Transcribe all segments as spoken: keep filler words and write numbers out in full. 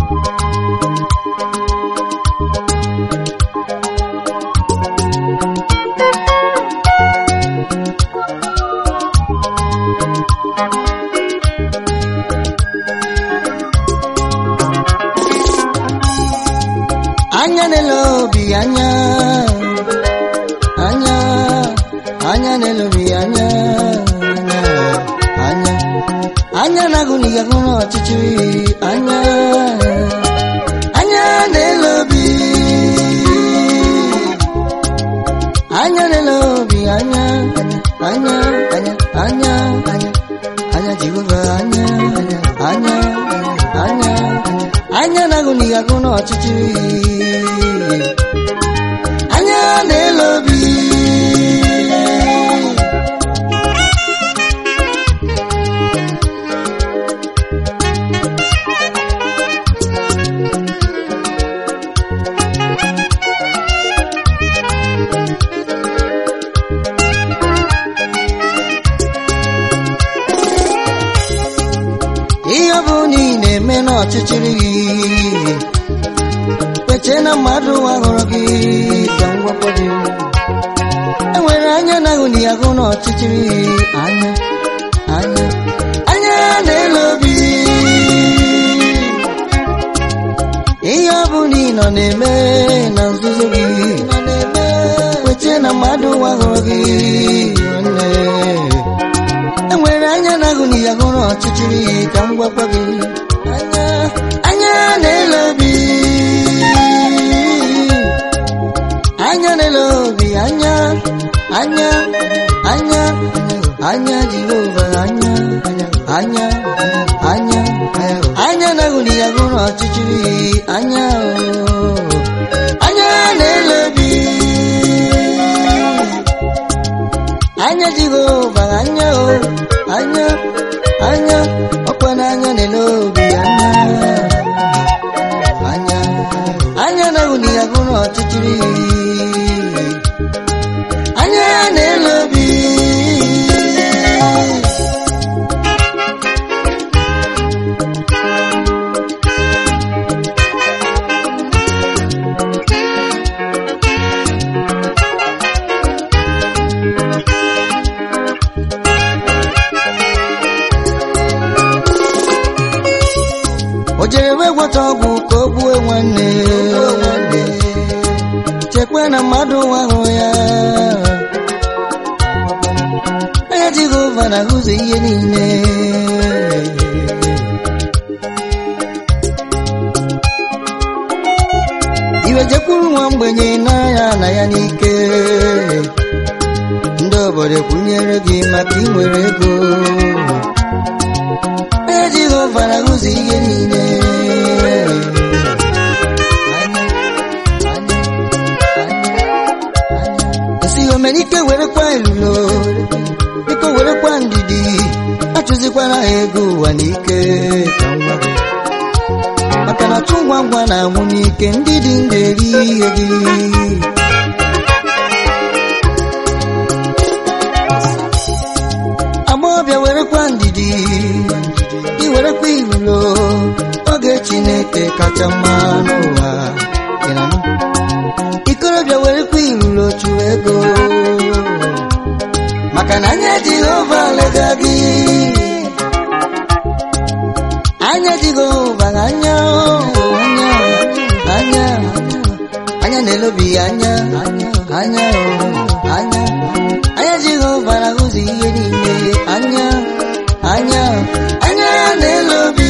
Anya nelobi anya anya anya nelobi anya anya anya naguni gakuno chichiri anya anya nelobi anya nelobi anya anya anya anya anya anya jiwa anya anya anya anya naguni gakuno chichiri anya nelobi iyo buni neme no chichiri Chena madu wagorogi Jangwa podi Enwere anya na uni aguno chichiri Anya Anya Anya nelobi Iyo buni no neme Na nzuzugi No neme Chena madu wagorogi Enwere anya na uni aguno chichiri Jangwa podi Anya Anya nelobi Anya nelobi anya anya anya anya jiwa anya anya anya anya naguni yaguno chichiri anya anya nelobi anya jiwa anya anya anya opana anya nelobi anya anya anya naguni yaguno chichiri anya nelobi Ojewe gwotogwu ka ogbuwe nwanne chekwe na mmadụ ahụ ya anya Jehova na-ahụzụ ihe niile iwe jekwuru nwa mgbenye n'anya na ya n'ike ndị obodo kwunyere gị maka inwere ego anya Jehova na-ahụzụ ihe niile Omenike were kwa ilulo Biko were kwa ndidi Achụzikwana ego ụwa n'ike ka ngwa maka na chungwa ngwa na anwụ n'ike ndidi nderi ihe gị Amobia were kwa ndidi I were kwa ilulo Oge Chineke kacha mma n'ụwa Ikorobịa were kwa ilulo chụọ ego maka na anya Jehova lega gị anya Jehova anya anya anya anya nelobi anya anya anya anya Jehova na-ahụzụ ihe niile anya anya anya nelobi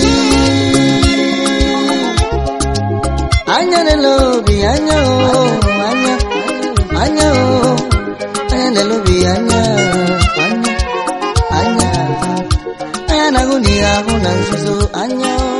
anya nelobi anya anya anya anya nelobi anya anya anya anya naguni ahụ na nzuzo anya